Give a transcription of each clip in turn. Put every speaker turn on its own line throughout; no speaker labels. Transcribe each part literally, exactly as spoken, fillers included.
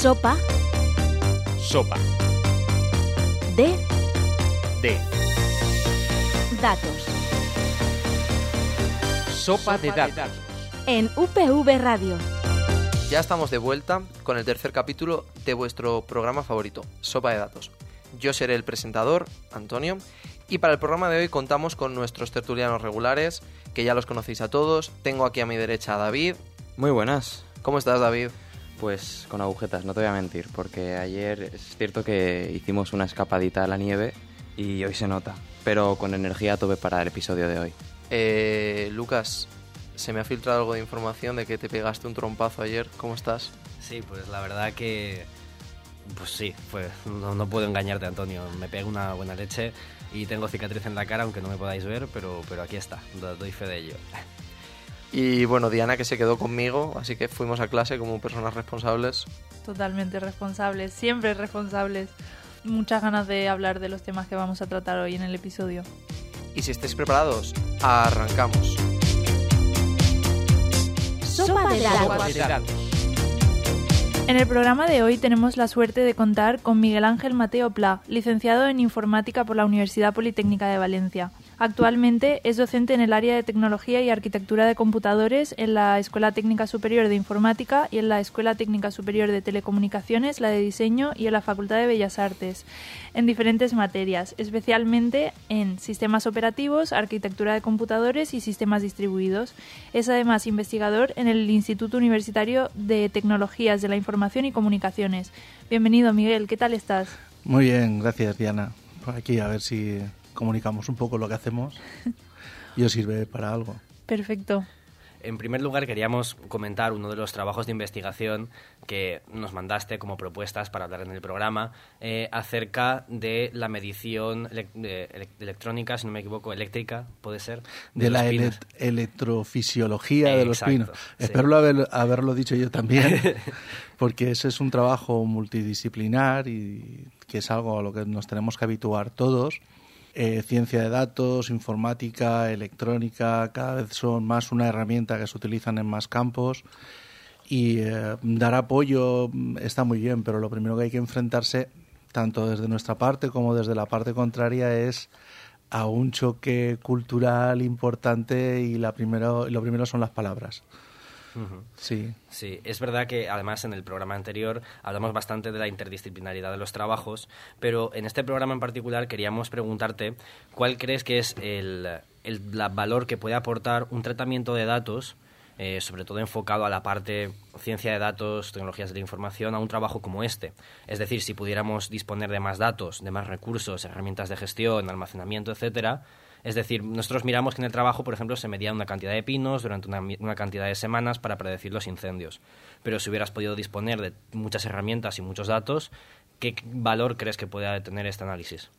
Sopa.
Sopa.
De.
De.
Datos.
Sopa de datos.
En U P V Radio.
Ya estamos de vuelta con el tercer capítulo de vuestro programa favorito, Sopa de Datos. Yo seré el presentador, Antonio, y para el programa de hoy contamos con nuestros tertulianos regulares, que ya los conocéis a todos. Tengo aquí a mi derecha a David.
Muy buenas.
¿Cómo estás, David?
Pues con agujetas, no te voy a mentir, porque ayer es cierto que hicimos una escapadita a la nieve y hoy se nota, pero con energía a tope para el episodio de hoy.
Eh, Lucas, se me ha filtrado algo de información de que te pegaste un trompazo ayer. ¿Cómo estás?
Sí, pues la verdad que... Pues sí, pues no, no puedo engañarte, Antonio. Me pego una buena leche y tengo cicatriz en la cara, aunque no me podáis ver, pero, pero aquí está, doy fe de ello.
Y bueno, Diana, que se quedó conmigo, así que fuimos a clase como personas responsables.
Totalmente responsables, siempre responsables. Muchas ganas de hablar de los temas que vamos a tratar hoy en el episodio.
Y si estáis preparados, arrancamos.
Sopa de datos.
Sopa de datos.
En el programa de hoy tenemos la suerte de contar con Miguel Ángel Mateo Pla, licenciado en Informática por la Universidad Politécnica de Valencia. Actualmente es docente en el área de Tecnología y Arquitectura de Computadores en la Escuela Técnica Superior de Informática y en la Escuela Técnica Superior de Telecomunicaciones, la de Diseño y en la Facultad de Bellas Artes, en diferentes materias, especialmente en Sistemas Operativos, Arquitectura de Computadores y Sistemas Distribuidos. Es además investigador en el Instituto Universitario de Tecnologías de la Información y Comunicaciones. Bienvenido, Miguel, ¿qué tal estás?
Muy bien, gracias, Diana. Por aquí a ver si comunicamos un poco lo que hacemos y os sirve para algo.
Perfecto.
En primer lugar, queríamos comentar uno de los trabajos de investigación que nos mandaste como propuestas para hablar en el programa eh, acerca de la medición ele- de ele- electrónica, si no me equivoco, eléctrica, ¿puede ser?
De, de la ele- electrofisiología
eh,
de los
exacto,
pinos.
Sí.
Espero haber, haberlo dicho yo también, porque ese es un trabajo multidisciplinar y que es algo a lo que nos tenemos que habituar todos. Eh, ciencia de datos, informática, electrónica, cada vez son más una herramienta que se utilizan en más campos y eh, dar apoyo está muy bien, pero lo primero que hay que enfrentarse, tanto desde nuestra parte como desde la parte contraria, es a un choque cultural importante y la primero, lo primero son las palabras.
Uh-huh.
Sí.
Sí, es verdad que además en el programa anterior hablamos bastante de la interdisciplinaridad de los trabajos, pero en este programa en particular queríamos preguntarte cuál crees que es el, el la valor que puede aportar un tratamiento de datos, eh, sobre todo enfocado a la parte ciencia de datos, tecnologías de la información, a un trabajo como este. Es decir, si pudiéramos disponer de más datos, de más recursos, herramientas de gestión, almacenamiento, etcétera. Es decir, nosotros miramos que en el trabajo, por ejemplo, se medía una cantidad de pinos durante una, una cantidad de semanas para predecir los incendios. Pero si hubieras podido disponer de muchas herramientas y muchos datos, ¿qué valor crees que puede tener este análisis?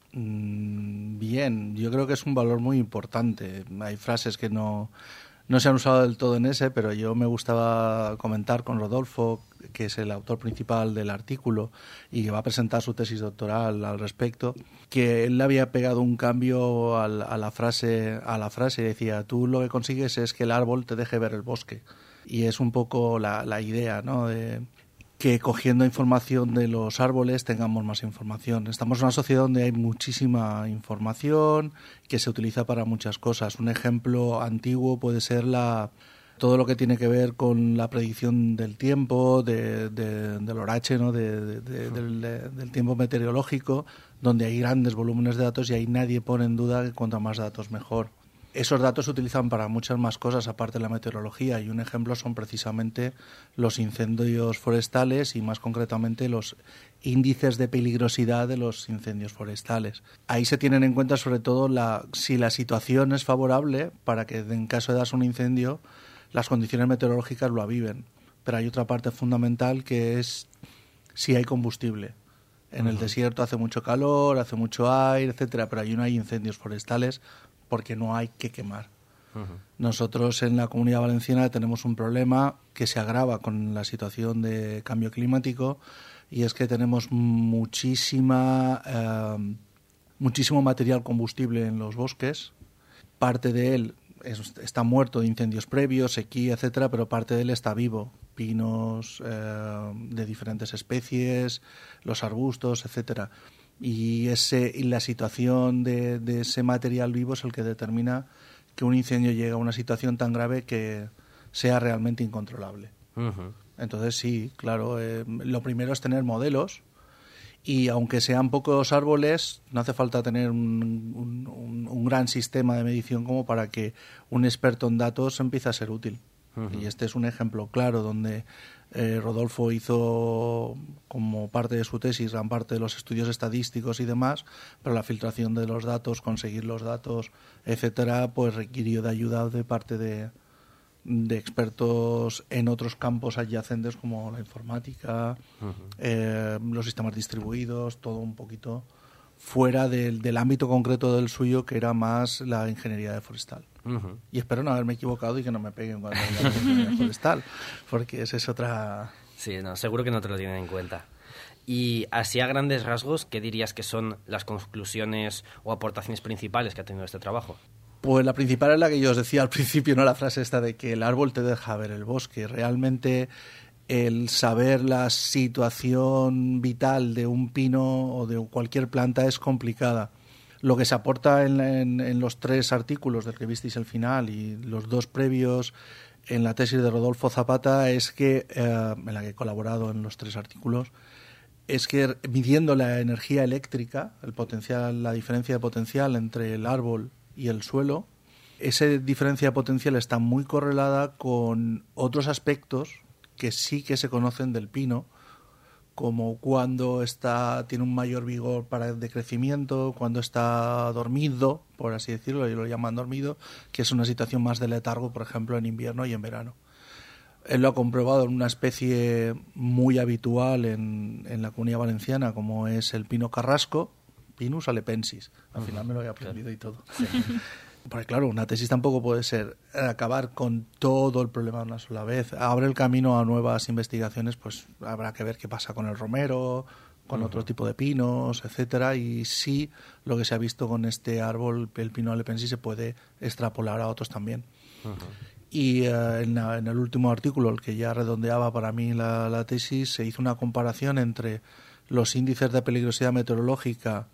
Mm, bien, yo creo que es un valor muy importante. Hay frases que no, no se han usado del todo en ese, pero yo me gustaba comentar con Rodolfo, que es el autor principal del artículo y que va a presentar su tesis doctoral al respecto, que él le había pegado un cambio a la, a la frase a la frase y decía: tú lo que consigues es que el árbol te deje ver el bosque. Y es un poco la, la idea, ¿no?, de que cogiendo información de los árboles tengamos más información. Estamos en una sociedad donde hay muchísima información que se utiliza para muchas cosas. Un ejemplo antiguo puede ser la todo lo que tiene que ver con la predicción del tiempo, de, de, del horache, ¿no?, de, de, de, del, de, del tiempo meteorológico, donde hay grandes volúmenes de datos y ahí nadie pone en duda que cuanto más datos mejor. Esos datos se utilizan para muchas más cosas aparte de la meteorología, y un ejemplo son precisamente los incendios forestales y más concretamente los índices de peligrosidad de los incendios forestales. Ahí se tienen en cuenta sobre todo la, si la situación es favorable para que en caso de darse un incendio las condiciones meteorológicas lo aviven, pero hay otra parte fundamental que es si hay combustible. En uh-huh. el desierto hace mucho calor, hace mucho aire, etcétera, pero allí no hay incendios forestales porque no hay que quemar. Uh-huh. Nosotros en la Comunidad Valenciana tenemos un problema que se agrava con la situación de cambio climático, y es que tenemos muchísima eh, muchísimo material combustible en los bosques. Parte de él es, está muerto de incendios previos, sequía, etcétera, pero parte de él está vivo. Pinos eh, de diferentes especies, los arbustos, etcétera. Y, ese, y la situación de, de ese material vivo es el que determina que un incendio llegue a una situación tan grave que sea realmente incontrolable.
Uh-huh.
Entonces sí, claro, eh, lo primero es tener modelos y aunque sean pocos árboles, no hace falta tener un, un, un gran sistema de medición como para que un experto en datos empiece a ser útil. Uh-huh. Y este es un ejemplo claro donde eh, Rodolfo hizo como parte de su tesis gran parte de los estudios estadísticos y demás, pero la filtración de los datos, conseguir los datos, etcétera, pues requirió de ayuda de parte de, de expertos en otros campos adyacentes como la informática, uh-huh. eh, los sistemas distribuidos, todo un poquito fuera del, del ámbito concreto del suyo, que era más la ingeniería de forestal. Uh-huh. Y espero no haberme equivocado y que no me peguen cuando diga ingeniería forestal, porque esa es otra...
Sí, no, seguro que no te lo tienen en cuenta. Y así a grandes rasgos, ¿qué dirías que son las conclusiones o aportaciones principales que ha tenido este trabajo?
Pues la principal es la que yo os decía al principio, ¿no? La frase esta de que el árbol te deja ver el bosque. Realmente el saber la situación vital de un pino o de cualquier planta es complicada. Lo que se aporta en, en, en los tres artículos del que visteis el final y los dos previos en la tesis de Rodolfo Zapata es que, eh, en la que he colaborado en los tres artículos, es que midiendo la energía eléctrica, el potencial, la diferencia de potencial entre el árbol y el suelo, esa diferencia de potencial está muy correlada con otros aspectos que sí que se conocen del pino, como cuando está tiene un mayor vigor para de crecimiento, cuando está dormido, por así decirlo, ellos lo llaman dormido, que es una situación más de letargo, por ejemplo, en invierno y en verano. Él lo ha comprobado en una especie muy habitual en, en la Comunidad Valenciana, como es el pino carrasco, Pinus alepensis. Al final me lo he aprendido y todo. Sí. Porque claro, una tesis tampoco puede ser acabar con todo el problema de una sola vez. Abre el camino a nuevas investigaciones, pues habrá que ver qué pasa con el romero, con uh-huh. otro tipo de pinos, etcétera. Y sí, lo que se ha visto con este árbol, el pino alepensis, se puede extrapolar a otros también. Uh-huh. Y uh, en, la, en el último artículo, el que ya redondeaba para mí la, la tesis, se hizo una comparación entre los índices de peligrosidad meteorológica,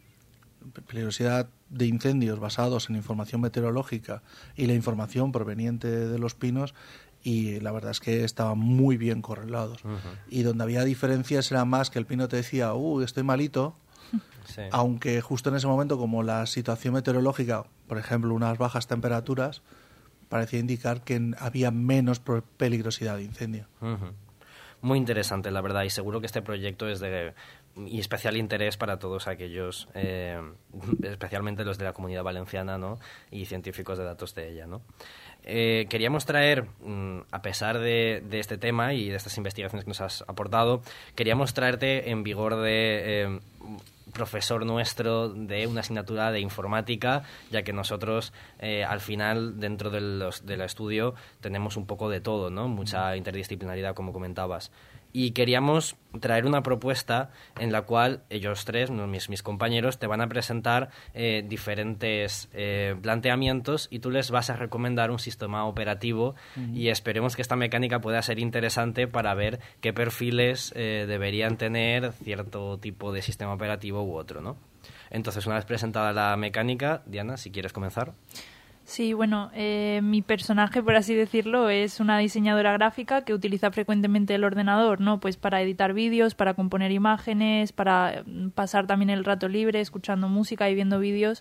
peligrosidad de incendios basados en información meteorológica y la información proveniente de los pinos, y la verdad es que estaban muy bien correlados. Uh-huh. Y donde había diferencias era más que el pino te decía, uh, estoy malito, sí. Aunque justo en ese momento, como la situación meteorológica, por ejemplo, unas bajas temperaturas, parecía indicar que había menos peligrosidad de incendio.
Uh-huh. Muy interesante, la verdad, y seguro que este proyecto es de y especial interés para todos aquellos, eh, especialmente los de la Comunidad Valenciana, ¿no? Y científicos de datos de ella, ¿no? Eh, queríamos traer, a pesar de, de este tema y de estas investigaciones que nos has aportado, queríamos traerte en vigor de eh, profesor nuestro de una asignatura de informática, ya que nosotros eh, al final dentro de los, del estudio tenemos un poco de todo, ¿no? Mucha interdisciplinaridad, como comentabas. Y queríamos traer una propuesta en la cual ellos tres, mis, mis compañeros, te van a presentar eh, diferentes eh, planteamientos y tú les vas a recomendar un sistema operativo. Uh-huh. Y esperemos que esta mecánica pueda ser interesante para ver qué perfiles eh, deberían tener cierto tipo de sistema operativo u otro, ¿no? Entonces, una vez presentada la mecánica, Diana, si quieres comenzar.
Sí, bueno, eh, mi personaje, por así decirlo, es una diseñadora gráfica que utiliza frecuentemente el ordenador, ¿no? Pues para editar vídeos, para componer imágenes, para pasar también el rato libre escuchando música y viendo vídeos.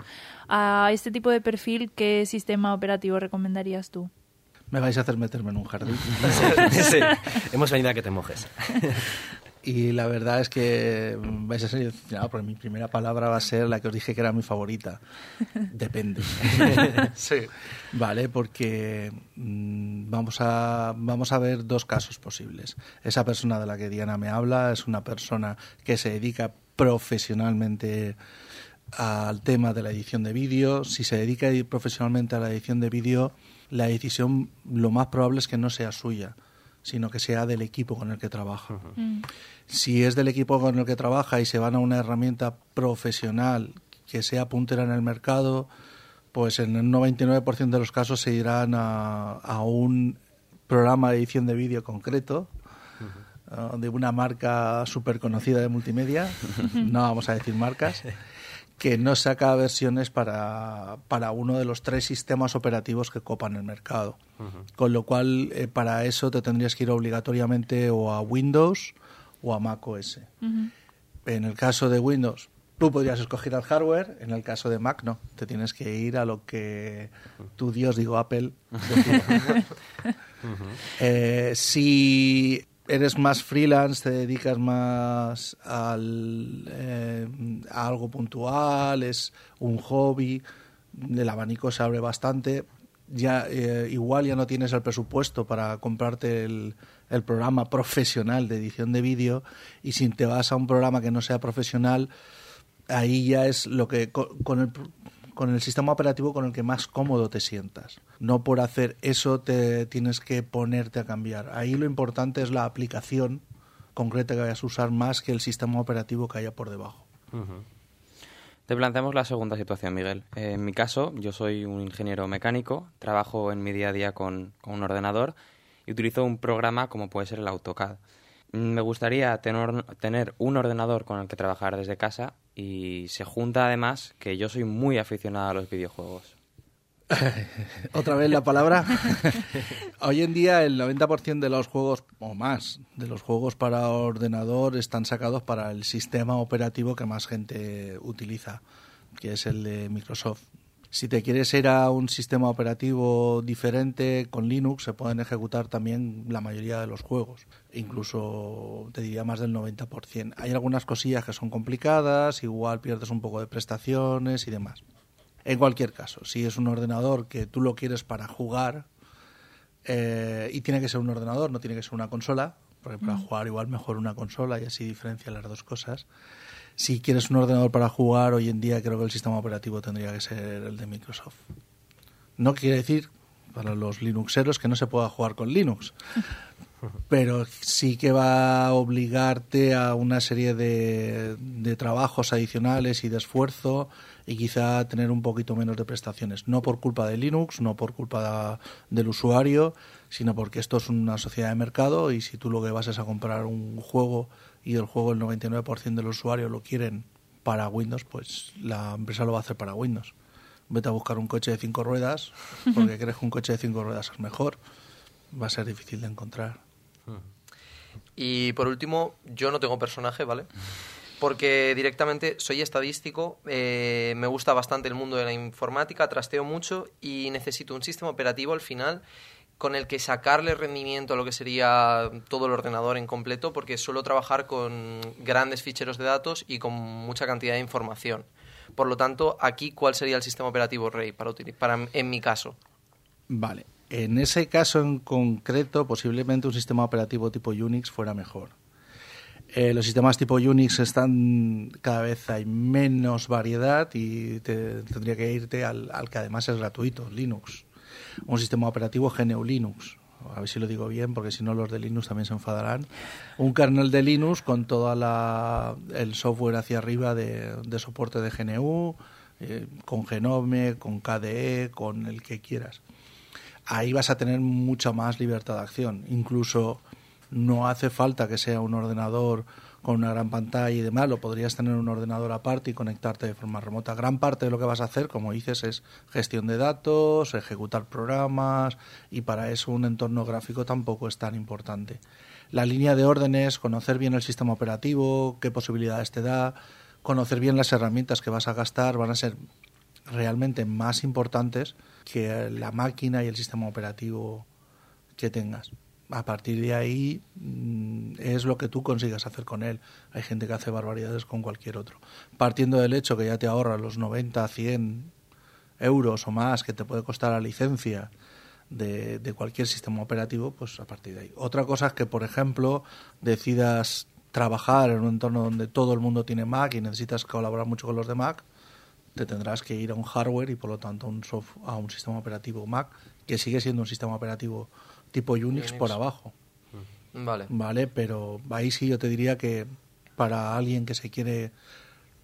A este tipo de perfil, ¿qué sistema operativo recomendarías tú?
Me vais a hacer meterme en un jardín.
Sí, sí. Hemos venido a que te mojes.
Y la verdad es que vais a ser decepcionados porque mi primera palabra va a ser la que os dije que era mi favorita. Depende. Sí. Vale, porque mmm, vamos a vamos a ver dos casos posibles. Esa persona de la que Diana me habla es una persona que se dedica profesionalmente al tema de la edición de vídeo. Si se dedica profesionalmente a la edición de vídeo, la decisión lo más probable es que no sea suya, sino que sea del equipo con el que trabaja. Uh-huh. Mm. Si es del equipo con el que trabaja y se van a una herramienta profesional que sea puntera en el mercado, Pues en el noventa y nueve por ciento de los casos se irán a, a un programa de edición de vídeo concreto, uh, de una marca súper conocida de multimedia, no vamos a decir marcas, que no saca versiones para, para uno de los tres sistemas operativos que copan el mercado. Uh-huh. Con lo cual, eh, para eso te tendrías que ir obligatoriamente o a Windows o a macOS. Uh-huh. En el caso de Windows, tú podrías escoger el hardware, en el caso de Mac no, te tienes que ir a lo que tu Dios, digo Apple, decide. Uh-huh. eh, si eres más freelance, te dedicas más al, eh, a algo puntual, es un hobby, el abanico se abre bastante, ya eh, igual ya no tienes el presupuesto para comprarte el, el programa profesional de edición de vídeo, y si te vas a un programa que no sea profesional, ahí ya es lo que con, con el con el sistema operativo con el que más cómodo te sientas. No por hacer eso te tienes que ponerte a cambiar. Ahí lo importante es la aplicación concreta que vayas a usar más que el sistema operativo que haya por debajo.
Uh-huh. Te planteamos la segunda situación, Miguel. Eh, en mi caso, yo soy un ingeniero mecánico, trabajo en mi día a día con, con un ordenador y utilizo un programa como puede ser el AutoCAD. Me gustaría tener, tener un ordenador con el que trabajar desde casa, y se junta además que yo soy muy aficionado a los videojuegos.
Otra vez la palabra. Hoy en día el noventa por ciento de los juegos, o más, de los juegos para ordenador están sacados para el sistema operativo que más gente utiliza, que es el de Microsoft. Si te quieres ir a un sistema operativo diferente, con Linux se pueden ejecutar también la mayoría de los juegos, incluso te diría más del noventa por ciento. Hay algunas cosillas que son complicadas, igual pierdes un poco de prestaciones y demás. En cualquier caso, si es un ordenador que tú lo quieres para jugar, eh, y tiene que ser un ordenador, no tiene que ser una consola, porque para mm. jugar igual mejor una consola y así diferencia las dos cosas. Si quieres un ordenador para jugar, hoy en día creo que el sistema operativo tendría que ser el de Microsoft. No quiere decir, para los linuxeros, que no se pueda jugar con Linux, pero sí que va a obligarte a una serie de, de trabajos adicionales y de esfuerzo, y quizá tener un poquito menos de prestaciones. No por culpa de Linux, no por culpa de, del usuario, sino porque esto es una sociedad de mercado, y si tú lo que vas es a comprar un juego y el juego el noventa y nueve por ciento de los usuarios lo quieren para Windows, pues la empresa lo va a hacer para Windows. Vete a buscar un coche de cinco ruedas porque crees que un coche de cinco ruedas es mejor. Va a ser difícil de encontrar.
Y por último, yo no tengo personaje, ¿vale? Porque directamente soy estadístico, eh, me gusta bastante el mundo de la informática, trasteo mucho y necesito un sistema operativo al final con el que sacarle rendimiento a lo que sería todo el ordenador en completo, porque suelo trabajar con grandes ficheros de datos y con mucha cantidad de información. Por lo tanto, aquí, ¿cuál sería el sistema operativo rey para, para en mi caso?
Vale. En ese caso en concreto, posiblemente un sistema operativo tipo Unix fuera mejor. Eh, los sistemas tipo Unix están, cada vez hay menos variedad, y te, tendría que irte al, al que además es gratuito, Linux. Un sistema operativo G N U Linux, a ver si lo digo bien, porque si no los de Linux también se enfadarán. Un kernel de Linux con todo el software hacia arriba de, de soporte de G N U, eh, con Genome, con K D E, con el que quieras. Ahí vas a tener mucha más libertad de acción. Incluso no hace falta que sea un ordenador con una gran pantalla y demás, lo podrías tener un ordenador aparte y conectarte de forma remota. Gran parte de lo que vas a hacer, como dices, es gestión de datos, ejecutar programas, y para eso un entorno gráfico tampoco es tan importante. La línea de órdenes, conocer bien el sistema operativo, qué posibilidades te da, conocer bien las herramientas que vas a gastar, van a ser realmente más importantes que la máquina y el sistema operativo que tengas. A partir de ahí es lo que tú consigas hacer con él. Hay gente que hace barbaridades con cualquier otro. Partiendo del hecho que ya te ahorras los noventa, cien euros o más que te puede costar la licencia de, de cualquier sistema operativo, pues a partir de ahí. Otra cosa es que, por ejemplo, decidas trabajar en un entorno donde todo el mundo tiene Mac y necesitas colaborar mucho con los de Mac, te tendrás que ir a un hardware y, por lo tanto, a un, soft, a un sistema operativo Mac, que sigue siendo un sistema operativo tipo Unix, Unix por abajo.
Vale.
Vale, pero ahí sí yo te diría que para alguien que se quiere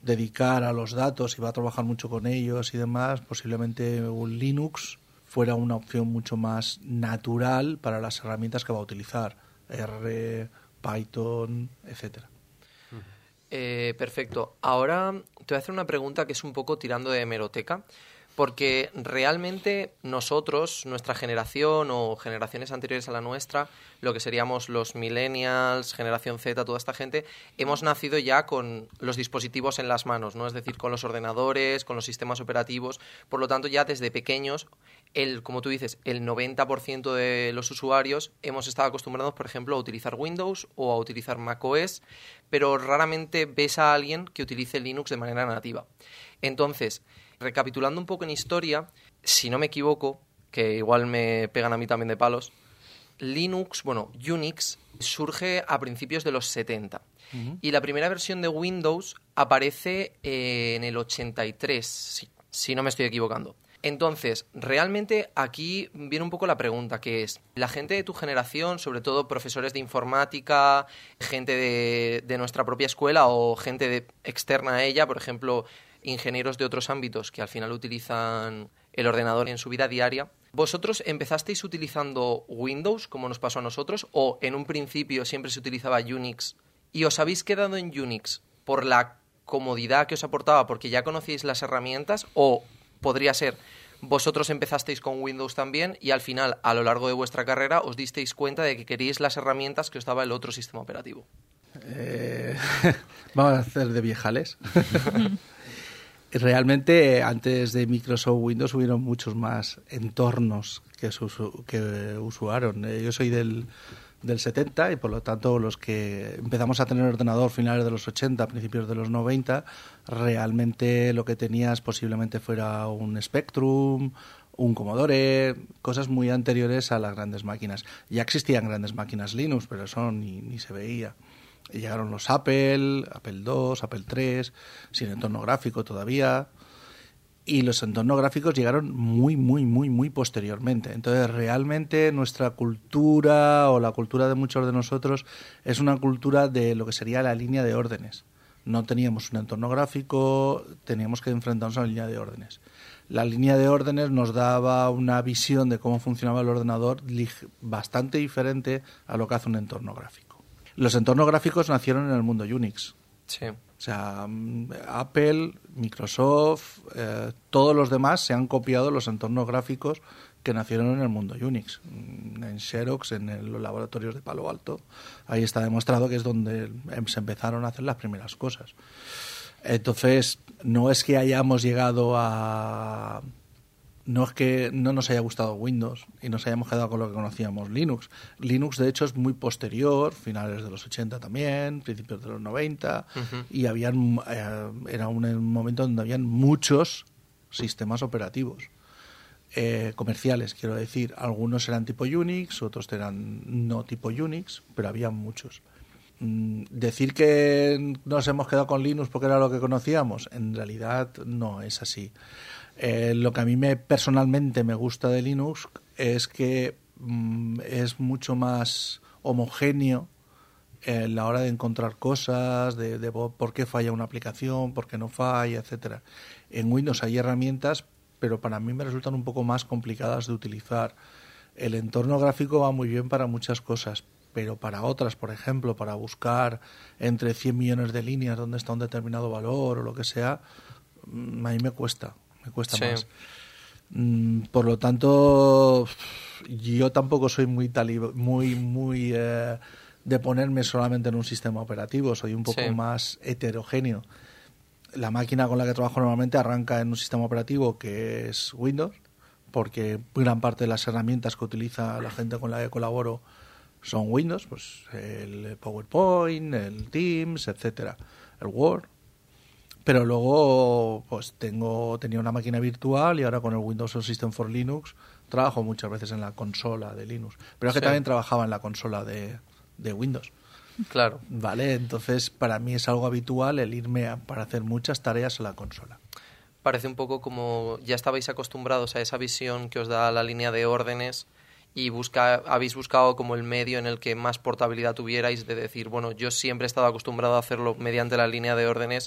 dedicar a los datos y va a trabajar mucho con ellos y demás, posiblemente un Linux fuera una opción mucho más natural para las herramientas que va a utilizar, R, Python, etcétera.
Eh, perfecto. Ahora te voy a hacer una pregunta que es un poco tirando de hemeroteca, porque realmente nosotros, nuestra generación o generaciones anteriores a la nuestra, lo que seríamos los millennials, generación Z, toda esta gente, hemos nacido ya con los dispositivos en las manos, ¿no? Es decir, con los ordenadores, con los sistemas operativos. Por lo tanto, ya desde pequeños, el, como tú dices, el noventa por ciento de los usuarios hemos estado acostumbrados, por ejemplo, a utilizar Windows o a utilizar macOS, pero raramente ves a alguien que utilice Linux de manera nativa. Entonces, recapitulando un poco en historia, si no me equivoco, que igual me pegan a mí también de palos, Linux, bueno, Unix, surge a principios de los setenta. Uh-huh. Y la primera versión de Windows aparece eh, en el ochenta y tres, si, si no me estoy equivocando. Entonces, realmente aquí viene un poco la pregunta, que es, la gente de tu generación, sobre todo profesores de informática, gente de, de nuestra propia escuela o gente de, externa a ella, por ejemplo, ingenieros de otros ámbitos que al final utilizan el ordenador en su vida diaria, ¿vosotros empezasteis utilizando Windows, como nos pasó a nosotros, o en un principio siempre se utilizaba Unix y os habéis quedado en Unix por la comodidad que os aportaba porque ya conocíais las herramientas, o podría ser vosotros empezasteis con Windows también y al final, a lo largo de vuestra carrera, os disteis cuenta de que queríais las herramientas que os daba el otro sistema operativo?
Eh, vamos a hacer de viejales. Realmente, antes de Microsoft Windows hubieron muchos más entornos que, su, que usuaron. Yo soy del, del setenta y, por lo tanto, los que empezamos a tener ordenador finales de los ochenta, principios de los noventa, realmente lo que tenías posiblemente fuera un Spectrum, un Commodore, cosas muy anteriores a las grandes máquinas. Ya existían grandes máquinas Linux, pero eso ni, ni se veía. Y llegaron los Apple, Apple dos, Apple tres, sin entorno gráfico todavía. Y los entornos gráficos llegaron muy, muy, muy, muy posteriormente. Entonces, realmente nuestra cultura o la cultura de muchos de nosotros es una cultura de lo que sería la línea de órdenes. No teníamos un entorno gráfico, teníamos que enfrentarnos a la línea de órdenes. La línea de órdenes nos daba una visión de cómo funcionaba el ordenador bastante diferente a lo que hace un entorno gráfico. Los entornos gráficos nacieron en el mundo Unix.
Sí.
O sea, Apple, Microsoft, eh, todos los demás se han copiado los entornos gráficos que nacieron en el mundo Unix. En Xerox, en el, los laboratorios de Palo Alto. Ahí está demostrado que es donde se empezaron a hacer las primeras cosas. Entonces, no es que hayamos llegado a... No es que no nos haya gustado Windows y nos hayamos quedado con lo que conocíamos Linux. Linux, de hecho, es muy posterior, finales de los ochenta también, principios de los noventa, uh-huh. y habían eh, era un, un momento donde habían muchos sistemas operativos eh, comerciales, quiero decir. Algunos eran tipo Unix, otros eran no tipo Unix, pero había muchos. Mm, decir que nos hemos quedado con Linux porque era lo que conocíamos, en realidad no es así. Eh, lo que a mí me personalmente me gusta de Linux es que mm, es mucho más homogéneo en la hora de encontrar cosas, de, de por qué falla una aplicación, por qué no falla, etcétera. En Windows hay herramientas, pero para mí me resultan un poco más complicadas de utilizar. El entorno gráfico va muy bien para muchas cosas, pero para otras, por ejemplo, para buscar entre cien millones de líneas dónde está un determinado valor o lo que sea, a mí me cuesta. Me cuesta sí. más. Mm, por lo tanto, yo tampoco soy muy talib- muy muy eh, de ponerme solamente en un sistema operativo. Soy un poco sí. más heterogéneo. La máquina con la que trabajo normalmente arranca en un sistema operativo que es Windows, porque gran parte de las herramientas que utiliza la gente con la que colaboro son Windows, pues el PowerPoint, el Teams, etcétera, el Word. Pero luego pues tengo tenía una máquina virtual y ahora con el Windows System for Linux trabajo muchas veces en la consola de Linux. Pero es que sí. también trabajaba en la consola de, de Windows.
Claro.
Vale, entonces para mí es algo habitual el irme a, para hacer muchas tareas a la consola.
Parece un poco como ya estabais acostumbrados a esa visión que os da la línea de órdenes y busca, habéis buscado como el medio en el que más portabilidad tuvierais, de decir, bueno, yo siempre he estado acostumbrado a hacerlo mediante la línea de órdenes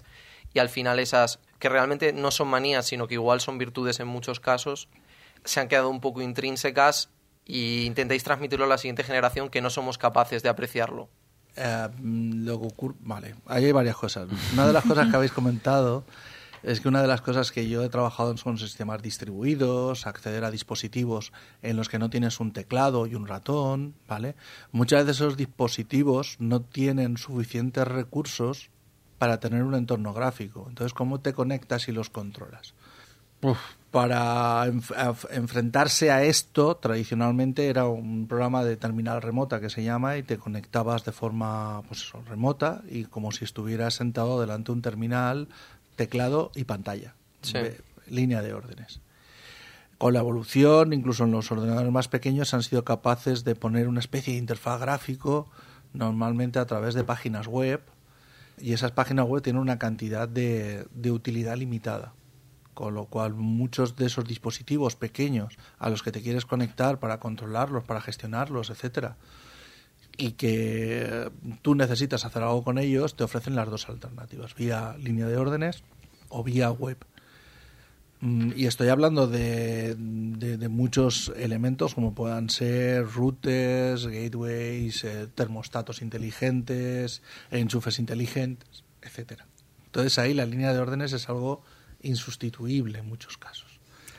y al final esas, que realmente no son manías, sino que igual son virtudes en muchos casos, se han quedado un poco intrínsecas y intentáis transmitirlo a la siguiente generación que no somos capaces de apreciarlo.
Eh, lo que ocurre, vale, ahí hay varias cosas. Una de las cosas que habéis comentado es que una de las cosas que yo he trabajado son sistemas distribuidos, acceder a dispositivos en los que no tienes un teclado y un ratón, ¿vale? Muchas veces esos dispositivos no tienen suficientes recursos para tener un entorno gráfico. Entonces, ¿cómo te conectas y los controlas? Uf. Para enf- enfrentarse a esto, tradicionalmente era un programa de terminal remota que se llama, y te conectabas de forma pues eso, remota y como si estuvieras sentado delante de un terminal, teclado y pantalla,
sí.
de, línea de órdenes. Con la evolución, incluso en los ordenadores más pequeños han sido capaces de poner una especie de interfaz gráfico, normalmente a través de páginas web, y esas páginas web tienen una cantidad de, de utilidad limitada. Con lo cual muchos de esos dispositivos pequeños a los que te quieres conectar para controlarlos, para gestionarlos, etcétera, y que tú necesitas hacer algo con ellos, te ofrecen las dos alternativas, vía línea de órdenes o vía web. Y estoy hablando de, de, de muchos elementos como puedan ser routers, gateways, eh, termostatos inteligentes, enchufes inteligentes, etcétera. Entonces ahí la línea de órdenes es algo insustituible en muchos casos.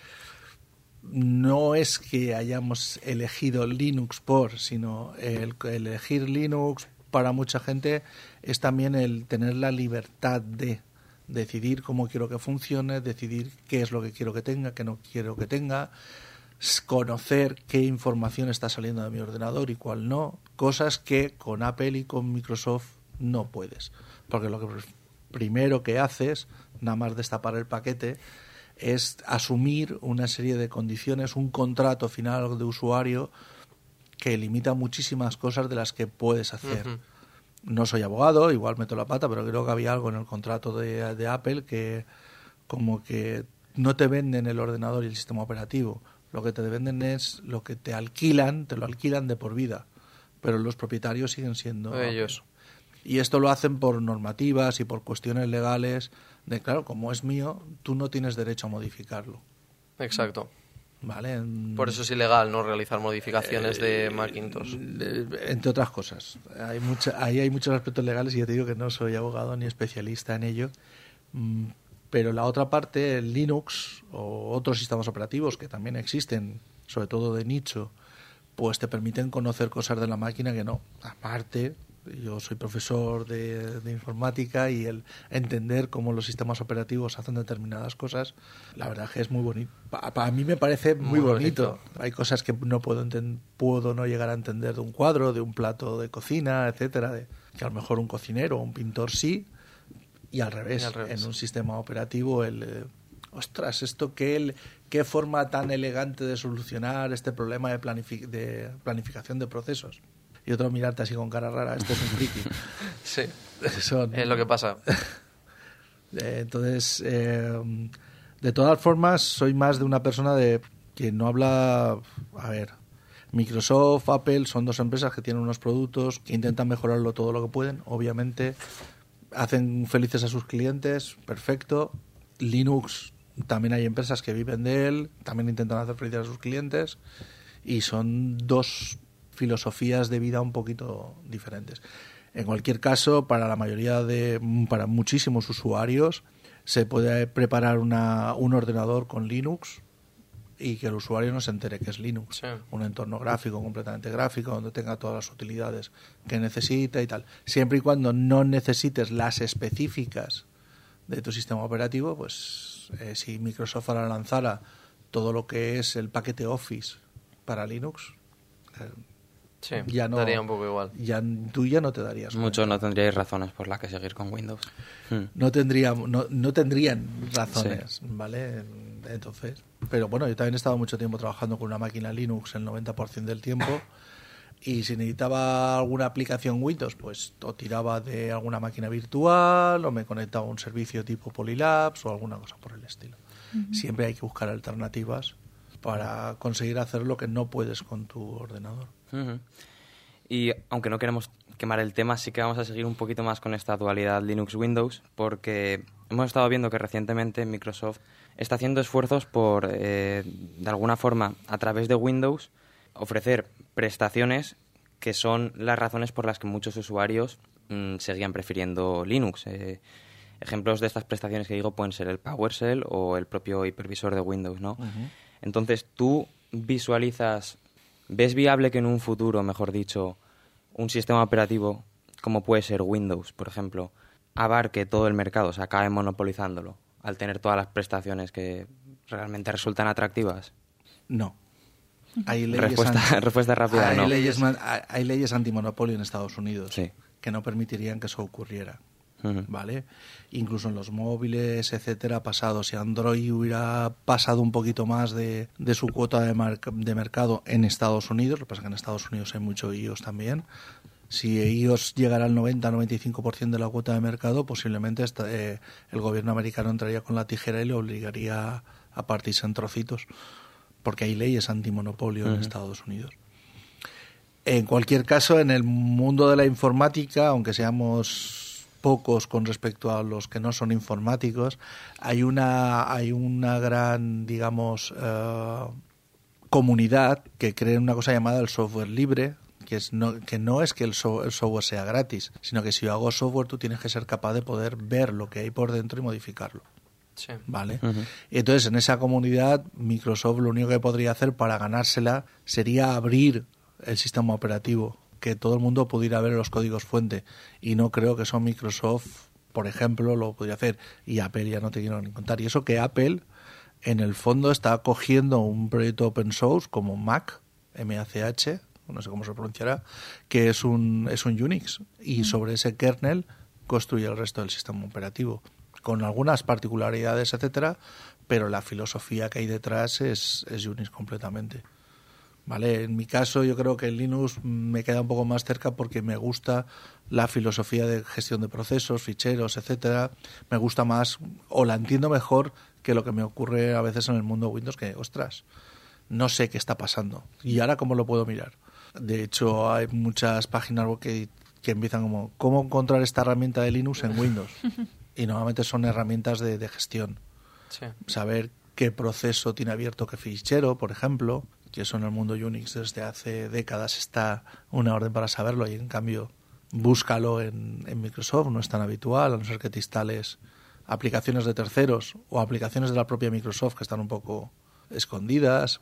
No es que hayamos elegido Linux por, sino el, el elegir Linux para mucha gente es también el tener la libertad de decidir cómo quiero que funcione, decidir qué es lo que quiero que tenga, qué no quiero que tenga, conocer qué información está saliendo de mi ordenador y cuál no, cosas que con Apple y con Microsoft no puedes, porque lo que primero que haces, nada más destapar el paquete, es asumir una serie de condiciones, un contrato final de usuario que limita muchísimas cosas de las que puedes hacer. Uh-huh. No soy abogado, igual meto la pata, pero creo que había algo en el contrato de, de Apple que como que no te venden el ordenador y el sistema operativo. Lo que te venden es lo que te alquilan, te lo alquilan de por vida, pero los propietarios siguen siendo
ellos.
Apple. Y esto lo hacen por normativas y por cuestiones legales de, claro, como es mío, tú no tienes derecho a modificarlo.
Exacto.
Vale.
Por eso es ilegal no realizar modificaciones eh, de Macintosh.
Entre otras cosas. Hay mucha, ahí hay muchos aspectos legales y yo te digo que no soy abogado ni especialista en ello. Pero la otra parte, el Linux o otros sistemas operativos que también existen, sobre todo de nicho, pues te permiten conocer cosas de la máquina que no. Aparte, yo soy profesor de, de informática y el entender cómo los sistemas operativos hacen determinadas cosas, la verdad es que es muy bonito. Para pa mí me parece muy, muy bonito. bonito. Hay cosas que no puedo enten- puedo no llegar a entender de un cuadro, de un plato de cocina, etcétera, de, que a lo mejor un cocinero o un pintor sí, y al revés, y al revés. En un sistema operativo el eh, ostras, esto qué, el, qué forma tan elegante de solucionar este problema de, planific- de planificación de procesos. Y otro mirarte así con cara rara, este es un friki.
Sí,
Son...
es lo que pasa.
Entonces, eh, de todas formas, soy más de una persona de que no habla... A ver, Microsoft, Apple son dos empresas que tienen unos productos que intentan mejorarlo todo lo que pueden. Obviamente, hacen felices a sus clientes, perfecto. Linux, también hay empresas que viven de él, también intentan hacer felices a sus clientes. Y son dos filosofías de vida un poquito diferentes. En cualquier caso, para la mayoría de, para muchísimos usuarios, se puede preparar una, un ordenador con Linux y que el usuario no se entere que es Linux.
Sí.
Un entorno gráfico, completamente gráfico, donde tenga todas las utilidades que necesita y tal. Siempre y cuando no necesites las específicas de tu sistema operativo, pues eh, si Microsoft ahora lanzara todo lo que es el paquete Office para Linux, eh,
sí,
ya no,
daría un poco igual.
Ya, tú ya no te darías cuenta.
Muchos no tendríais razones por las que seguir con Windows. Hmm.
No, tendría, no, no tendrían razones, sí. ¿Vale? Entonces, pero bueno, yo también he estado mucho tiempo trabajando con una máquina Linux el noventa por ciento del tiempo y si necesitaba alguna aplicación Windows, pues o tiraba de alguna máquina virtual o me conectaba a un servicio tipo Polylabs o alguna cosa por el estilo. Uh-huh. Siempre hay que buscar alternativas para conseguir hacer lo que no puedes con tu ordenador.
Uh-huh. Y aunque no queremos quemar el tema, sí que vamos a seguir un poquito más con esta dualidad Linux-Windows, porque hemos estado viendo que recientemente Microsoft está haciendo esfuerzos por, eh, de alguna forma, a través de Windows, ofrecer prestaciones que son las razones por las que muchos usuarios mmm, seguían prefiriendo Linux. Eh, ejemplos de estas prestaciones que digo pueden ser el PowerShell o el propio hipervisor de Windows, ¿no? Uh-huh. Entonces, tú visualizas, ¿ves viable que en un futuro, mejor dicho, un sistema operativo como puede ser Windows, por ejemplo, abarque todo el mercado, o sea, acabe monopolizándolo, al tener todas las prestaciones que realmente resultan atractivas?
No. Hay leyes
respuesta,
anti...
respuesta rápida,
hay
no.
Leyes, hay leyes antimonopolio en Estados Unidos,
sí,
que no permitirían que eso ocurriera.
Uh-huh.
¿Vale? Incluso en los móviles, etcétera, ha pasado. Si Android hubiera pasado un poquito más de, de su cuota de, mar- de mercado en Estados Unidos, lo que pasa es que en Estados Unidos hay mucho iOS también. Si iOS llegara al noventa a noventa y cinco por ciento de la cuota de mercado, posiblemente esta, eh, el gobierno americano entraría con la tijera y le obligaría a partirse en trocitos, porque hay leyes antimonopolio uh-huh. en Estados Unidos. En cualquier caso, en el mundo de la informática, aunque seamos pocos con respecto a los que no son informáticos, hay una hay una gran, digamos, uh, comunidad que cree en una cosa llamada el software libre, que es no que no es que el, so, el software sea gratis, sino que si yo hago software tú tienes que ser capaz de poder ver lo que hay por dentro y modificarlo.
Sí.
¿Vale?
Uh-huh.
Y entonces en esa comunidad Microsoft lo único que podría hacer para ganársela sería abrir el sistema operativo, que todo el mundo pudiera ver los códigos fuente, y no creo que eso Microsoft, por ejemplo, lo podría hacer, y Apple ya no te quiero ni contar. Y eso que Apple en el fondo está cogiendo un proyecto open source como Mac, M A C H, no sé cómo se pronunciará, que es un es un Unix, y sobre ese kernel construye el resto del sistema operativo, con algunas particularidades, etcétera, pero la filosofía que hay detrás es, es Unix completamente. Vale, en mi caso yo creo que el Linux me queda un poco más cerca porque me gusta la filosofía de gestión de procesos, ficheros, etcétera. Me gusta más, o la entiendo mejor que lo que me ocurre a veces en el mundo Windows, que, ostras, no sé qué está pasando. ¿Y ahora cómo lo puedo mirar? De hecho, hay muchas páginas web que, que empiezan como, ¿cómo encontrar esta herramienta de Linux en Windows? Y normalmente son herramientas de, de gestión.
Sí.
Saber qué proceso tiene abierto qué fichero, por ejemplo, que eso en el mundo Unix desde hace décadas está una orden para saberlo, y en cambio búscalo en, en Microsoft, no es tan habitual, a no ser que te instales aplicaciones de terceros o aplicaciones de la propia Microsoft que están un poco escondidas.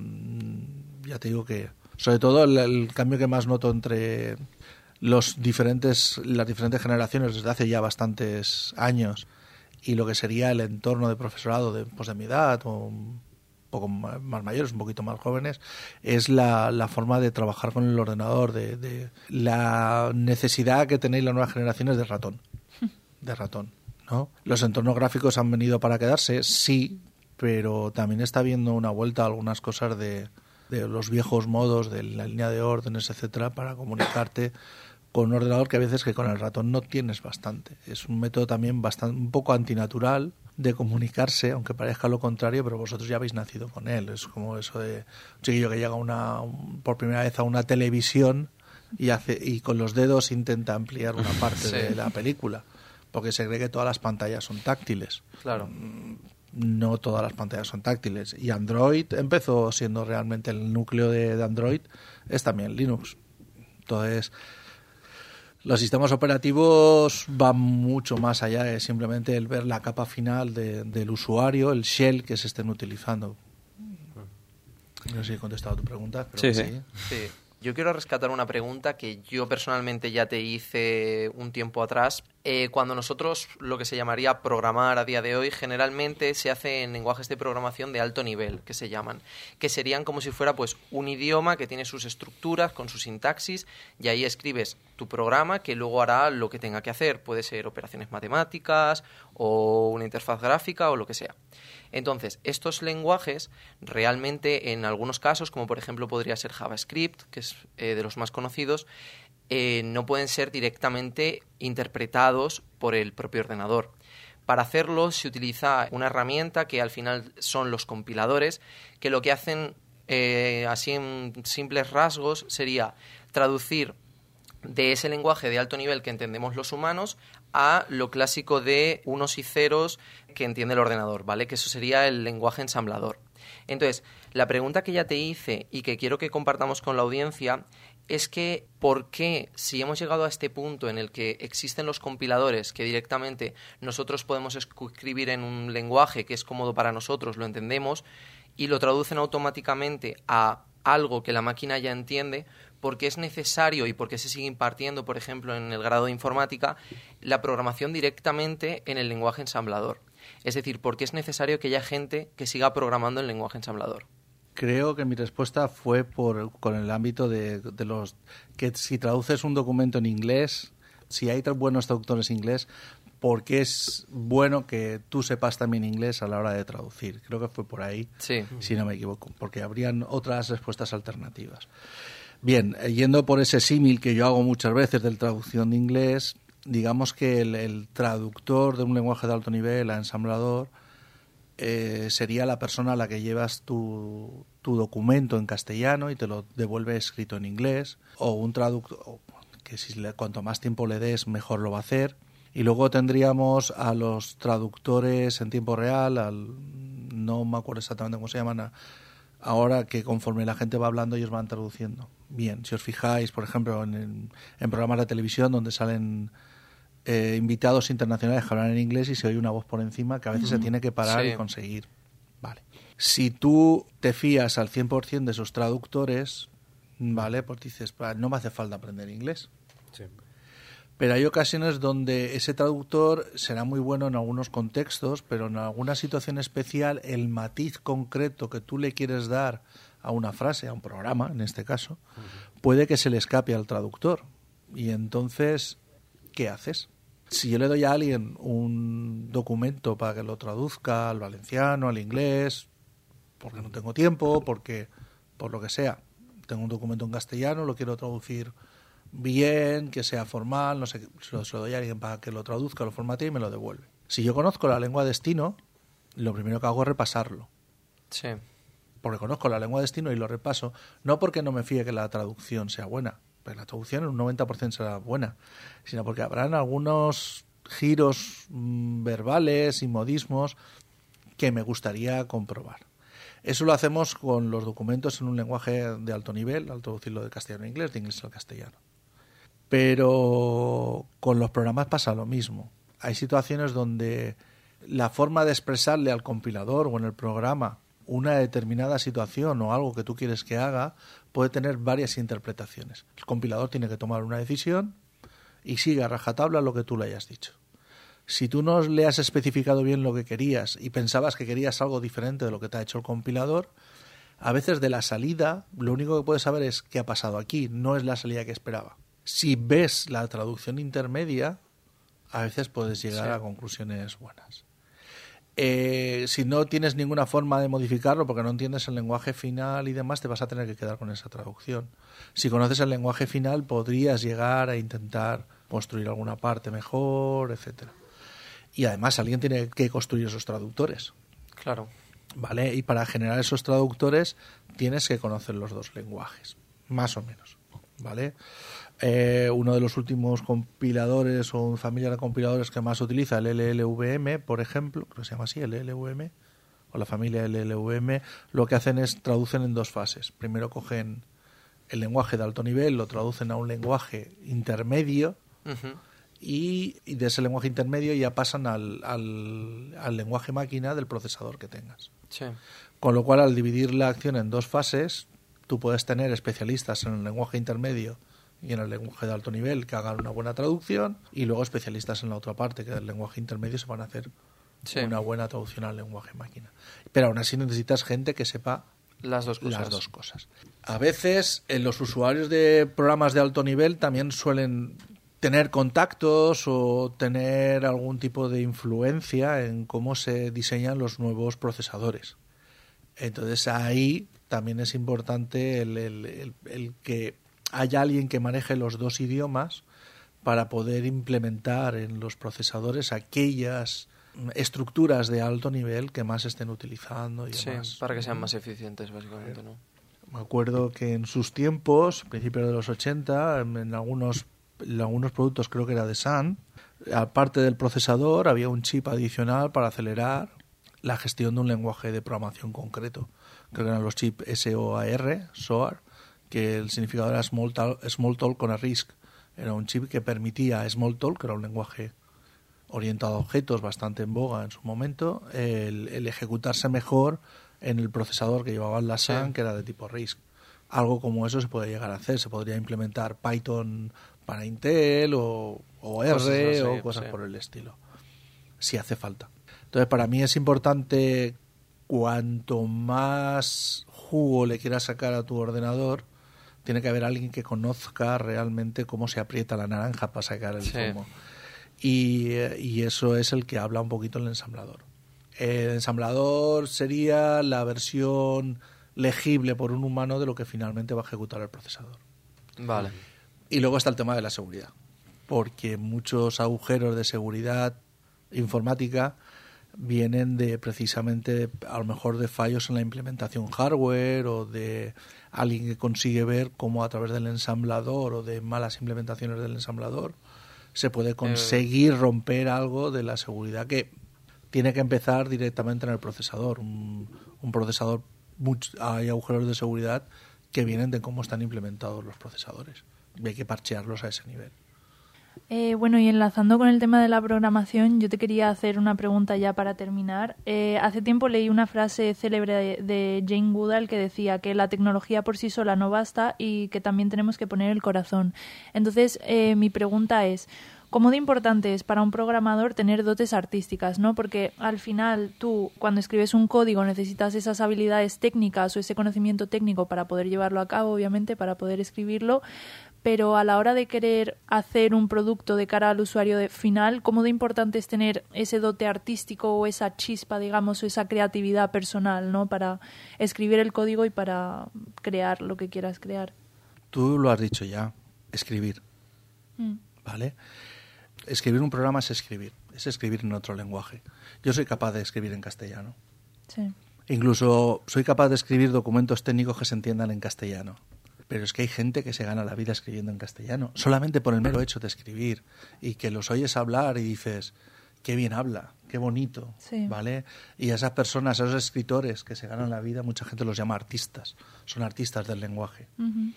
Mm, ya te digo que, sobre todo, el, el cambio que más noto entre los diferentes las diferentes generaciones desde hace ya bastantes años y lo que sería el entorno de profesorado de, pues de mi edad o un poco más mayores, un poquito más jóvenes, es la, la forma de trabajar con el ordenador, de, de la necesidad que tenéis las nuevas generaciones de ratón, de ratón, ¿no? Los entornos gráficos han venido para quedarse, sí, pero también está habiendo una vuelta a algunas cosas de, de los viejos modos, de la línea de órdenes, etcétera, para comunicarte con un ordenador que a veces que con el ratón no tienes bastante. Es un método también bastante un poco antinatural de comunicarse, aunque parezca lo contrario, pero vosotros ya habéis nacido con él. Es como eso de un chiquillo que llega una, un, por primera vez a una televisión y hace y con los dedos intenta ampliar una parte sí. de la película, porque se cree que todas las pantallas son táctiles.
Claro.
No todas las pantallas son táctiles. Y Android empezó siendo realmente el núcleo de, de Android, es también Linux. Entonces, los sistemas operativos van mucho más allá de simplemente el ver la capa final de, del usuario, el shell que se estén utilizando. No sé si he contestado a tu pregunta. Pero
sí,
sí.
sí.
Sí. Yo quiero rescatar una pregunta que yo personalmente ya te hice un tiempo atrás. Eh, cuando nosotros lo que se llamaría programar a día de hoy, generalmente se hace en lenguajes de programación de alto nivel, que se llaman, que serían como si fuera pues un idioma que tiene sus estructuras, con su sintaxis, y ahí escribes tu programa que luego hará lo que tenga que hacer. Puede ser operaciones matemáticas o una interfaz gráfica o lo que sea. Entonces, estos lenguajes realmente en algunos casos, como por ejemplo podría ser JavaScript, que es eh, de los más conocidos, eh, no pueden ser directamente interpretados por el propio ordenador. Para hacerlo se utiliza una herramienta que al final son los compiladores, que lo que hacen eh, así en simples rasgos, sería traducir de ese lenguaje de alto nivel que entendemos los humanos a lo clásico de unos y ceros que entiende el ordenador, ¿vale? Que eso sería el lenguaje ensamblador. Entonces, la pregunta que ya te hice y que quiero que compartamos con la audiencia es que ¿por qué, si hemos llegado a este punto en el que existen los compiladores que directamente nosotros podemos escribir en un lenguaje que es cómodo para nosotros, lo entendemos, y lo traducen automáticamente a algo que la máquina ya entiende, porque es necesario y porque se sigue impartiendo, por ejemplo, en el grado de informática, la programación directamente en el lenguaje ensamblador? Es decir, ¿por qué es necesario que haya gente que siga programando en lenguaje ensamblador?
Creo que mi respuesta fue por con el ámbito de, de los que si traduces un documento en inglés, si hay buenos traductores inglés, ¿por qué es bueno que tú sepas también inglés a la hora de traducir? Creo que fue por ahí,
sí.
Si no me equivoco, porque habrían otras respuestas alternativas. Bien, yendo por ese símil que yo hago muchas veces de la traducción de inglés, digamos que el, el traductor de un lenguaje de alto nivel a ensamblador eh, sería la persona a la que llevas tu, tu documento en castellano y te lo devuelve escrito en inglés, o un traductor que si le, cuanto más tiempo le des mejor lo va a hacer. Y luego tendríamos a los traductores en tiempo real, al, no me acuerdo exactamente cómo se llaman a, ahora, que conforme la gente va hablando ellos van traduciendo. Bien, si os fijáis, por ejemplo, en, en, en programas de televisión donde salen eh, invitados internacionales que hablan en inglés y se oye una voz por encima que a veces uh-huh. se tiene que parar sí. y conseguir. Vale. Si tú te fías al cien por ciento de esos traductores, vale, pues dices, no me hace falta aprender inglés.
Sí.
Pero hay ocasiones donde ese traductor será muy bueno en algunos contextos, pero en alguna situación especial el matiz concreto que tú le quieres dar a una frase, a un programa en este caso, uh-huh. puede que se le escape al traductor. Y entonces, ¿qué haces? Si yo le doy a alguien un documento para que lo traduzca al valenciano, al inglés, porque no tengo tiempo, porque por lo que sea, tengo un documento en castellano, lo quiero traducir bien, que sea formal, no sé, se lo, se lo doy a alguien para que lo traduzca, lo formatee y me lo devuelve. Si yo conozco la lengua destino, lo primero que hago es repasarlo.
Sí.
Porque conozco la lengua destino y lo repaso, no porque no me fíe que la traducción sea buena, pero la traducción en un noventa por ciento será buena, sino porque habrán algunos giros mmm, verbales y modismos que me gustaría comprobar. Eso lo hacemos con los documentos en un lenguaje de alto nivel, al traducirlo de castellano a inglés, de inglés al castellano. Pero con los programas pasa lo mismo. Hay situaciones donde la forma de expresarle al compilador o en el programa una determinada situación o algo que tú quieres que haga puede tener varias interpretaciones. El compilador tiene que tomar una decisión y sigue a rajatabla lo que tú le hayas dicho. Si tú no le has especificado bien lo que querías y pensabas que querías algo diferente de lo que te ha hecho el compilador, a veces de la salida lo único que puedes saber es qué ha pasado aquí, no es la salida que esperaba. Si ves la traducción intermedia, a veces puedes llegar sí. a conclusiones buenas. Eh, si no tienes ninguna forma de modificarlo porque no entiendes el lenguaje final y demás, te vas a tener que quedar con esa traducción. Si conoces el lenguaje final, podrías llegar a intentar construir alguna parte mejor, etcétera. Y además alguien tiene que construir esos traductores.
Claro.
¿Vale? Y para generar esos traductores tienes que conocer los dos lenguajes, más o menos. ¿Vale? Eh, uno de los últimos compiladores o familia de compiladores que más utiliza, el L L V M, por ejemplo, creo que se llama así, el L L V M, o la familia L L V M, lo que hacen es traducen en dos fases. Primero cogen el lenguaje de alto nivel, lo traducen a un lenguaje intermedio, uh-huh. y, y de ese lenguaje intermedio ya pasan al, al, al lenguaje máquina del procesador que tengas.
Sí.
Con lo cual, al dividir la acción en dos fases, tú puedes tener especialistas en el lenguaje intermedio y en el lenguaje de alto nivel que hagan una buena traducción, y luego especialistas en la otra parte, que del lenguaje intermedio se van a hacer sí. una buena traducción al lenguaje máquina. Pero aún así necesitas gente que sepa
las dos cosas.
Las dos cosas. A veces eh, los usuarios de programas de alto nivel también suelen tener contactos o tener algún tipo de influencia en cómo se diseñan los nuevos procesadores. Entonces ahí también es importante el, el, el, el que haya alguien que maneje los dos idiomas para poder implementar en los procesadores aquellas estructuras de alto nivel que más estén utilizando y
sí,
demás.
Para que sean más eficientes, básicamente, ¿no?
Me acuerdo que en sus tiempos, principios de los ochenta, en, en algunos en algunos productos, creo que era de Sun, aparte del procesador había un chip adicional para acelerar la gestión de un lenguaje de programación concreto. Creo que eran los chips S O A R, S O A R, que el significado era Smalltalk, Smalltalk on a RISC. Era un chip que permitía Smalltalk, que era un lenguaje orientado a objetos bastante en boga en su momento, el, el ejecutarse mejor en el procesador que llevaba la Sun, sí. que era de tipo RISC. Algo como eso se puede llegar a hacer. Se podría implementar Python para Intel o, o R cosas así, o cosas sí. por el estilo, si hace falta. Entonces, para mí es importante, cuanto más jugo le quieras sacar a tu ordenador, tiene que haber alguien que conozca realmente cómo se aprieta la naranja para sacar el sí. zumo. Y, y eso es el que habla un poquito el ensamblador. El ensamblador sería la versión legible por un humano de lo que finalmente va a ejecutar el procesador.
Vale.
Y luego está el tema de la seguridad, porque muchos agujeros de seguridad informática vienen de precisamente, a lo mejor, de fallos en la implementación hardware o de alguien que consigue ver cómo a través del ensamblador o de malas implementaciones del ensamblador se puede conseguir romper algo de la seguridad que tiene que empezar directamente en el procesador. Un, un procesador, much, hay agujeros de seguridad que vienen de cómo están implementados los procesadores. Y hay que parchearlos a ese nivel.
Eh, bueno, y enlazando con el tema de la programación, yo te quería hacer una pregunta ya para terminar. Eh, hace tiempo leí una frase célebre de, de Jane Goodall que decía que la tecnología por sí sola no basta y que también tenemos que poner el corazón. Entonces, eh, mi pregunta es, ¿cómo de importante es para un programador tener dotes artísticas, ¿no? Porque al final tú, cuando escribes un código, necesitas esas habilidades técnicas o ese conocimiento técnico para poder llevarlo a cabo, obviamente, para poder escribirlo, pero a la hora de querer hacer un producto de cara al usuario de final, ¿cómo de importante es tener ese dote artístico o esa chispa, digamos, o esa creatividad personal, ¿no? Para escribir el código y para crear lo que quieras crear?
Tú lo has dicho ya, escribir, mm. ¿vale? Escribir un programa es escribir, es escribir en otro lenguaje. Yo soy capaz de escribir en castellano.
Sí.
Incluso soy capaz de escribir documentos técnicos que se entiendan en castellano. Pero es que hay gente que se gana la vida escribiendo en castellano, solamente por el mero hecho de escribir, y que los oyes hablar y dices, qué bien habla, qué bonito,
sí.
¿vale? Y a esas personas, a esos escritores que se ganan la vida, mucha gente los llama artistas, son artistas del lenguaje.
Uh-huh.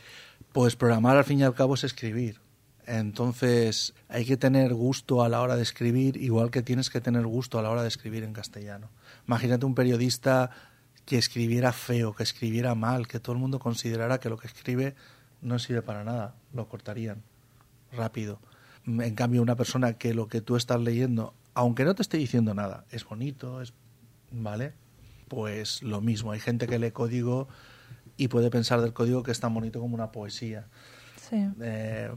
Pues programar, al fin y al cabo, es escribir. Entonces hay que tener gusto a la hora de escribir, igual que tienes que tener gusto a la hora de escribir en castellano. Imagínate un periodista que escribiera feo, que escribiera mal, que todo el mundo considerara que lo que escribe no sirve para nada, lo cortarían rápido. En cambio, una persona que lo que tú estás leyendo, aunque no te esté diciendo nada, es bonito, es ¿vale? Pues lo mismo, hay gente que lee código y puede pensar del código que es tan bonito como una poesía.
Sí.
Eh,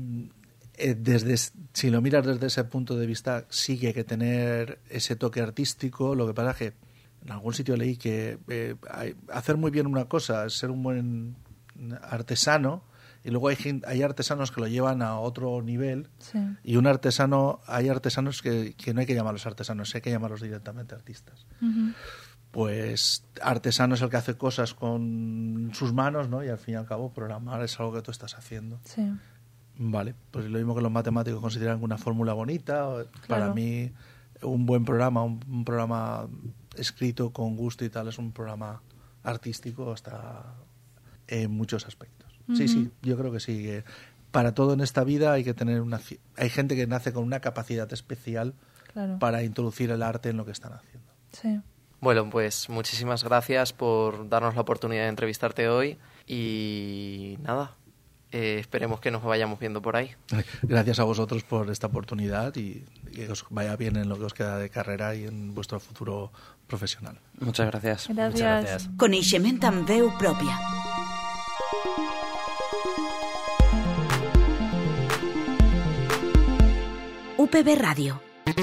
desde, si lo miras desde ese punto de vista, sí que hay que tener ese toque artístico. Lo que pasa es que en algún sitio leí que eh, hay, hacer muy bien una cosa es ser un buen artesano, y luego hay, hay artesanos que lo llevan a otro nivel.
Sí.
Y un artesano, hay artesanos que, que no hay que llamarlos artesanos, hay que llamarlos directamente artistas.
Uh-huh.
Pues artesano es el que hace cosas con sus manos, ¿no? Y al fin y al cabo programar es algo que tú estás haciendo.
Sí.
Vale, pues lo mismo que los matemáticos consideran una fórmula bonita,
claro.
Para mí un buen programa, un, un programa escrito con gusto y tal, es un programa artístico hasta en muchos aspectos. Uh-huh. Sí, sí, yo creo que sí. Que para todo en esta vida hay que tener una... Hay gente que nace con una capacidad especial, claro, para introducir el arte en lo que están haciendo.
Sí.
Bueno, pues muchísimas gracias por darnos la oportunidad de entrevistarte hoy y nada, eh, esperemos que nos vayamos viendo por ahí.
Gracias a vosotros por esta oportunidad y que os vaya bien en lo que os queda de carrera y en vuestro futuro profesional.
Muchas gracias.
Gracias.
Muchas gracias.
Coneixement amb veu pròpia. U P B Radio.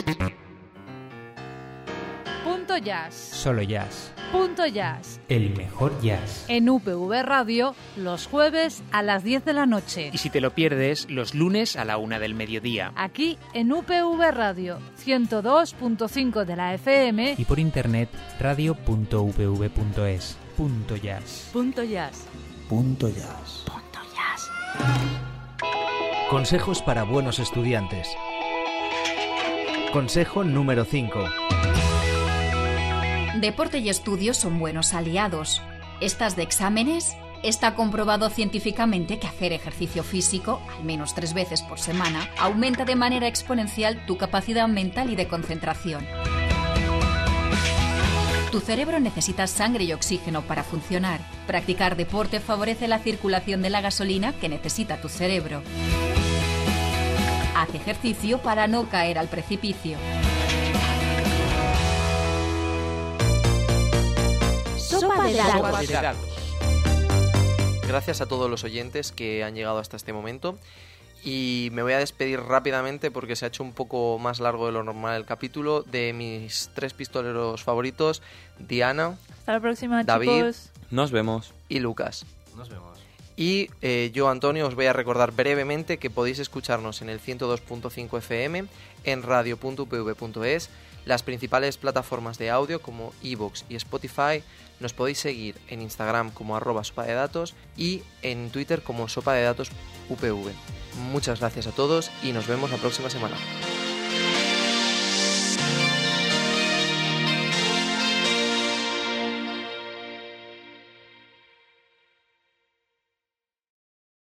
Punto Jazz.
Solo jazz.
Punto Jazz.
El mejor jazz.
En U P V Radio, los jueves a las diez de la noche.
Y si te lo pierdes, los lunes a la una del mediodía.
Aquí en U P V Radio, ciento dos punto cinco de la F M.
Y por internet, radio punto u p v punto es. Punto Jazz.
Punto Jazz.
Punto Jazz.
Punto Jazz.
Consejos para buenos estudiantes. Consejo número cinco.
Deporte y estudio son buenos aliados. ¿Estás de exámenes? Está comprobado científicamente que hacer ejercicio físico, al menos tres veces por semana, aumenta de manera exponencial tu capacidad mental y de concentración. Tu cerebro necesita sangre y oxígeno para funcionar. Practicar deporte favorece la circulación de la gasolina que necesita tu cerebro. Haz ejercicio para no caer al precipicio.
Sopa de datos.
Gracias a todos los oyentes que han llegado hasta este momento. Y me voy a despedir rápidamente porque se ha hecho un poco más largo de lo normal el capítulo, de mis tres pistoleros favoritos, Diana,
Hasta la próxima,
David,
chicos.
Nos vemos.
Y Lucas.
Nos vemos.
Y eh, yo, Antonio, os voy a recordar brevemente que podéis escucharnos en el ciento dos punto cinco F M, en radio punto u p v punto es, las principales plataformas de audio como iVoox y Spotify. Nos podéis seguir en Instagram como arroba sopa de datos y en Twitter como sopa de datos U P V. Muchas gracias a todos y nos vemos la próxima semana.